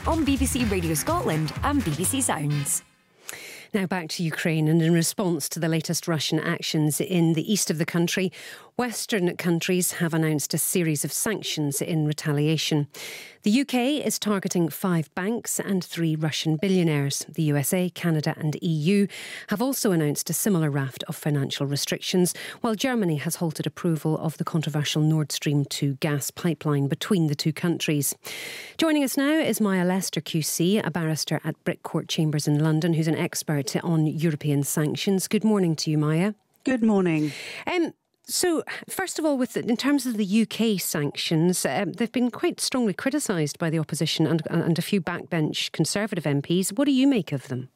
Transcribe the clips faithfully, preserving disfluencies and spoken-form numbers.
on B B C Radio Scotland and B B C Sounds. Now back to Ukraine, and in response to the latest Russian actions in the east of the country, Western countries have announced a series of sanctions in retaliation. The U K is targeting five banks and three Russian billionaires. The U S A, Canada and E U have also announced a similar raft of financial restrictions, while Germany has halted approval of the controversial Nord Stream two gas pipeline between the two countries. Joining us now is Maya Lester Q C, a barrister at Brickcourt Chambers in London, who's an expert on European sanctions. Good morning to you, Maya. Good morning. Um, So, first of all, with the, in terms of the U K sanctions, um, they've been quite strongly criticised by the opposition and, and a few backbench Conservative M Ps. What do you make of them?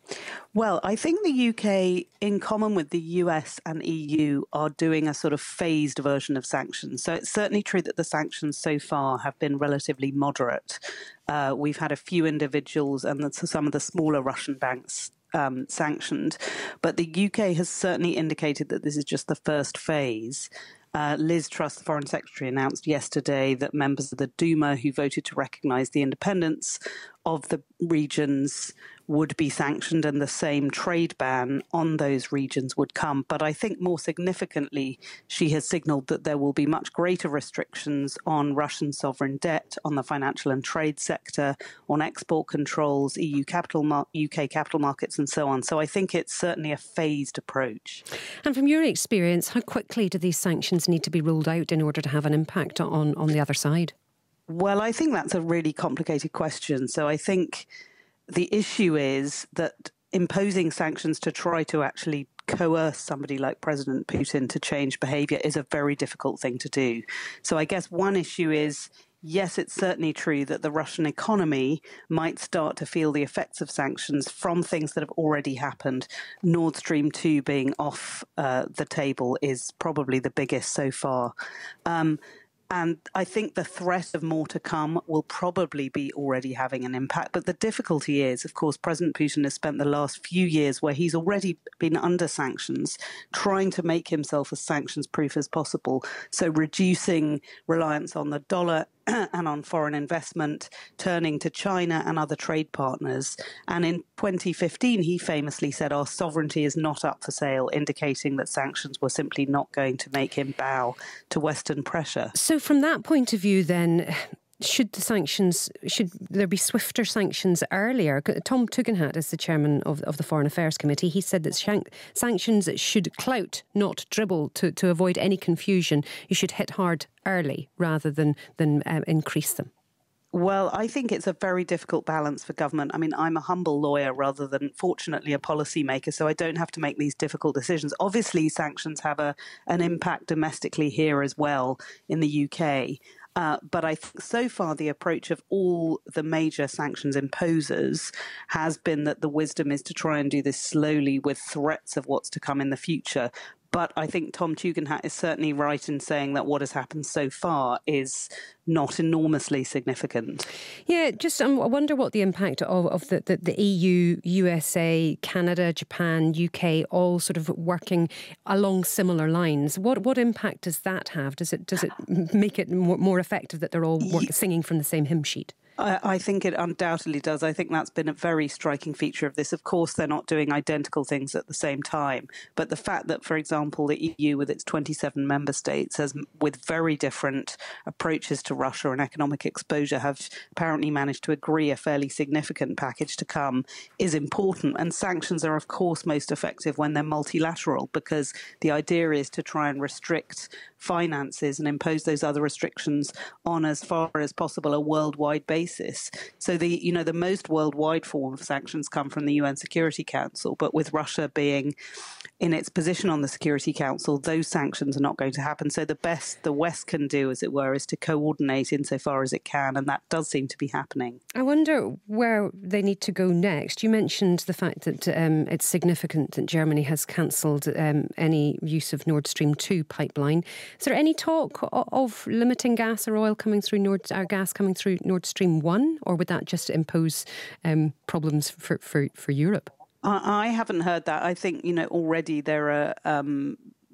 Well, I think the U K, in common with the U S and E U, are doing a sort of phased version of sanctions. So it's certainly true that the sanctions so far have been relatively moderate. Uh, we've had a few individuals and some of the smaller Russian banks Um, sanctioned, but the U K has certainly indicated that this is just the first phase. Uh, Liz Truss, the Foreign Secretary, announced yesterday that members of the Duma who voted to recognise the independence of the regions would be sanctioned, and the same trade ban on those regions would come. But I think more significantly, she has signalled that there will be much greater restrictions on Russian sovereign debt, on the financial and trade sector, on export controls, E U capital mar- U K capital markets and so on. So I think it's certainly a phased approach. And from your experience, how quickly do these sanctions need to be rolled out in order to have an impact on, on the other side? Well, I think that's a really complicated question. So I think the issue is that imposing sanctions to try to actually coerce somebody like President Putin to change behaviour is a very difficult thing to do. So I guess one issue is, yes, it's certainly true that the Russian economy might start to feel the effects of sanctions from things that have already happened. Nord Stream two being off uh, the table is probably the biggest so far. Um, And I think the threat of more to come will probably be already having an impact. But the difficulty is, of course, President Putin has spent the last few years where he's already been under sanctions, trying to make himself as sanctions-proof as possible. So reducing reliance on the dollar and on foreign investment, turning to China and other trade partners. And in twenty fifteen, he famously said our sovereignty is not up for sale, indicating that sanctions were simply not going to make him bow to Western pressure. So from that point of view, then, should the sanctions, should there be swifter sanctions earlier? Tom Tugendhat is the chairman of, of the Foreign Affairs Committee. He said that shank, sanctions should clout, not dribble, to, to avoid any confusion. You should hit hard early rather than, than um, increase them. Well, I think it's a very difficult balance for government. I mean, I'm a humble lawyer rather than, fortunately, a policymaker, so I don't have to make these difficult decisions. Obviously, sanctions have a, an impact domestically here as well in the U K. Uh, but I think so far the approach of all the major sanctions imposers has been that the wisdom is to try and do this slowly with threats of what's to come in the future. But I think Tom Tugendhat is certainly right in saying that what has happened so far is not enormously significant. Yeah, just um, I wonder what the impact of, of the, the, the E U, U S A, Canada, Japan, U K, all sort of working along similar lines. What what impact does that have? Does it does it make it more, more effective that they're all work, singing from the same hymn sheet? I, I think it undoubtedly does. I think that's been a very striking feature of this. Of course, they're not doing identical things at the same time. But the fact that, for example, the E U with its twenty-seven member states has, with very different approaches to Russia and economic exposure, have apparently managed to agree a fairly significant package to come is important. And sanctions are, of course, most effective when they're multilateral, because the idea is to try and restrict finances and impose those other restrictions on, as far as possible, a worldwide basis. So the you know the most worldwide form of sanctions come from the U N Security Council, but with Russia being in its position on the Security Council, those sanctions are not going to happen. So the best the West can do, as it were, is to coordinate insofar as it can, and that does seem to be happening. I wonder where they need to go next. You mentioned the fact that um, it's significant that Germany has cancelled um, any use of Nord Stream two pipeline. Is there any talk of limiting gas or oil coming through Nord, or gas coming through Nord Stream one, or would that just impose um, problems for, for, for Europe? I haven't heard that. I think, you know, already there are um,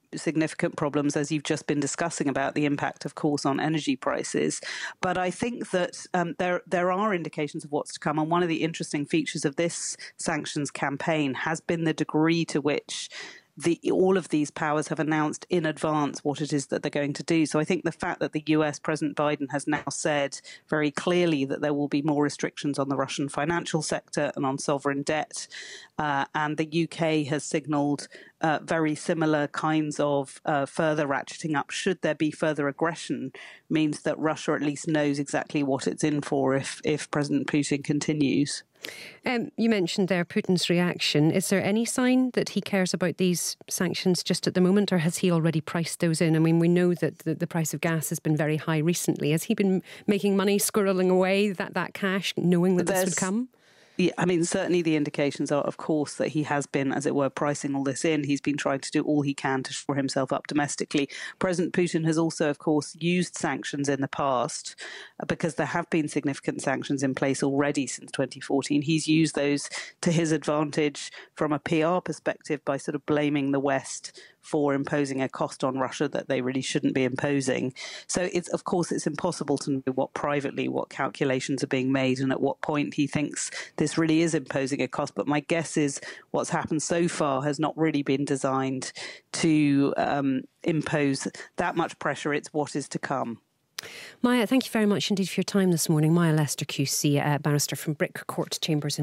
significant problems, as you've just been discussing, about the impact, of course, on energy prices. But I think that um, there there are indications of what's to come. And one of the interesting features of this sanctions campaign has been the degree to which The, all of these powers have announced in advance what it is that they're going to do. So I think the fact that the U S, President Biden, has now said very clearly that there will be more restrictions on the Russian financial sector and on sovereign debt, uh, and the U K has signalled uh, very similar kinds of uh, further ratcheting up should there be further aggression, means that Russia at least knows exactly what it's in for if, if President Putin continues. Um, you mentioned there Putin's reaction. Is there any sign that he cares about these sanctions just at the moment, or has he already priced those in? I mean, we know that the, the price of gas has been very high recently. Has he been making money, squirreling away that, that cash, knowing that There's, this would come? Yeah, I mean, certainly the indications are, of course, that he has been, as it were, pricing all this in. He's been trying to do all he can to shore himself up domestically. President Putin has also, of course, used sanctions in the past because there have been significant sanctions in place already since twenty fourteen. He's used those to his advantage from a P R perspective by sort of blaming the West for imposing a cost on Russia that they really shouldn't be imposing. So it's, of course, it's impossible to know what privately, what calculations are being made and at what point he thinks this really is imposing a cost. But my guess is what's happened so far has not really been designed to um, impose that much pressure. It's what is to come. Maya, thank you very much indeed for your time this morning. Maya Lester Q C, uh, barrister from Brick Court Chambers in